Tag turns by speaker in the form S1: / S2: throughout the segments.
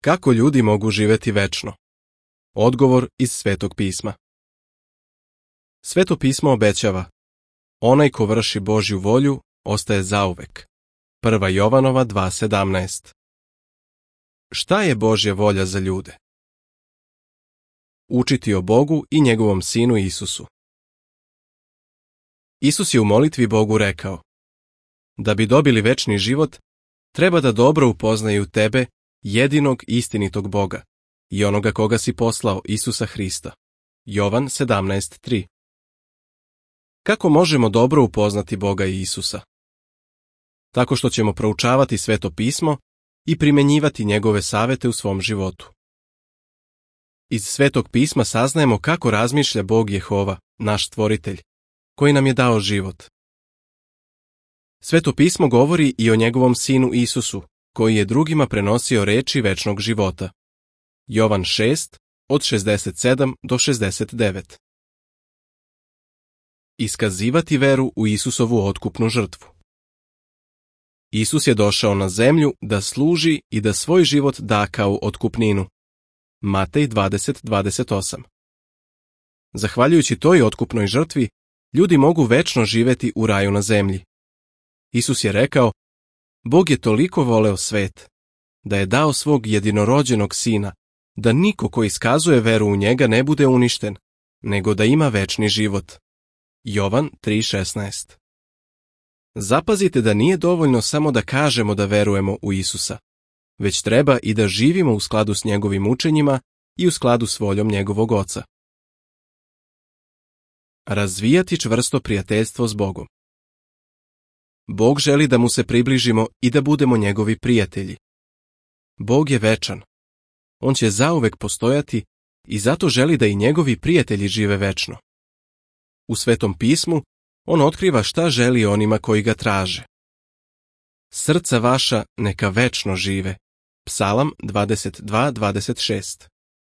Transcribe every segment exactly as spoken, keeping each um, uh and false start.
S1: Kako ljudi mogu živjeti večno? Odgovor iz Svetog pisma. Sveto pismo obećava: onaj ko vrši Božju volju ostaje zauvek. Prva Jovanova dva sedamnaest. Šta je Božja volja za ljude? Učiti o Bogu i njegovom sinu Isusu. Isus je u molitvi Bogu rekao: da bi dobili večni život, treba da dobro upoznaju tebe, jedinog istinitog Boga, i onoga koga si poslao, Isusa Hrista. Jovan sedamnaest tri. Kako možemo dobro upoznati Boga i Isusa? Tako što ćemo proučavati Sveto pismo i primenjivati njegove savete u svom životu. Iz Svetog pisma saznajemo kako razmišlja Bog Jehova, naš stvoritelj, koji nam je dao život. Sveto pismo govori i o njegovom sinu Isusu, koji je drugima prenosio reči večnog života. Jovan šest, od šezdeset sedam do šezdeset devet. Iskazivati veru u Isusovu otkupnu žrtvu. Isus je došao na zemlju da služi i da svoj život da kao otkupninu. Matej dvadeset dvadeset osam. Zahvaljujući toj otkupnoj žrtvi, ljudi mogu večno živeti u raju na zemlji. Isus je rekao: Bog je toliko voleo svet, da je dao svog jedinorođenog sina, da niko ko iskazuje veru u njega ne bude uništen, nego da ima večni život. Jovan tri šesnaest. Zapazite da nije dovoljno samo da kažemo da verujemo u Isusa, već treba i da živimo u skladu s njegovim učenjima i u skladu s voljom njegovog Oca. Razvijati čvrsto prijateljstvo s Bogom. Bog želi da mu se približimo i da budemo njegovi prijatelji. Bog je večan. On će zauvek postojati i zato želi da i njegovi prijatelji žive večno. U Svetom pismu on otkriva šta želi onima koji ga traže. Srca vaša neka večno žive. Psalam dvadeset dva dvadeset šest.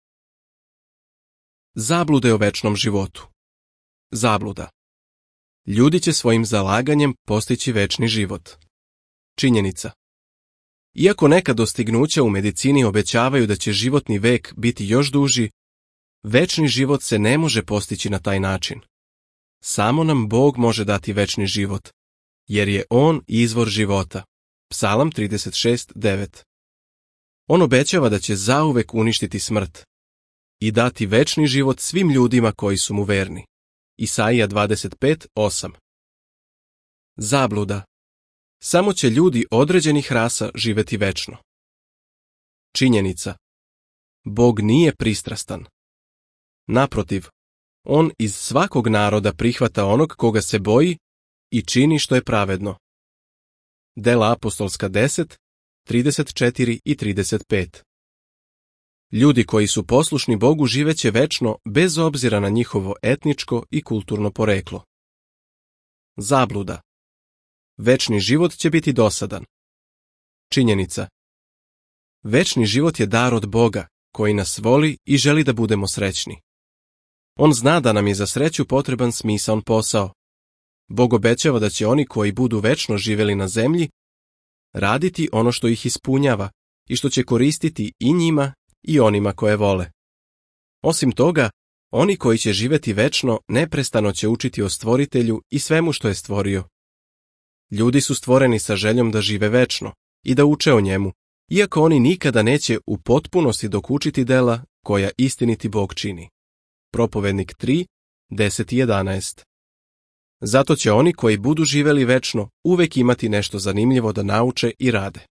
S1: Zablude o večnom životu. Zabluda. Ljudi će svojim zalaganjem postići večni život. Činjenica. Iako neka dostignuća u medicini obećavaju da će životni vek biti još duži, večni život se ne može postići na taj način. Samo nam Bog može dati večni život, jer je On izvor života. Psalam trideset šest devet. On obećava da će zauvek uništiti smrt i dati večni život svim ljudima koji su mu verni. Isaija dvadeset pet osam. Zabluda. Samo će ljudi određenih rasa živeti večno. Činjenica. Bog nije pristrastan. Naprotiv, on iz svakog naroda prihvata onog koga se boji i čini što je pravedno. Dela apostolska deset, trideset četiri i trideset pet. Ljudi koji su poslušni Bogu živeće večno bez obzira na njihovo etničko i kulturno poreklo. Zabluda. Večni život će biti dosadan. Činjenica. Večni život je dar od Boga, koji nas voli i želi da budemo srećni. On zna da nam je za sreću potreban smisaon posao. Bog obećava da će oni koji budu večno živeli na zemlji raditi ono što ih ispunjava i što će koristiti i njima i onima koje vole. Osim toga, oni koji će živeti večno neprestano će učiti o Stvoritelju i svemu što je stvorio. Ljudi su stvoreni sa željom da žive večno i da uče o njemu, iako oni nikada neće u potpunosti dokučiti dela koja istiniti Bog čini. Propovednik tri, deset i jedanaest. Zato će oni koji budu živeli večno uvek imati nešto zanimljivo da nauče i rade.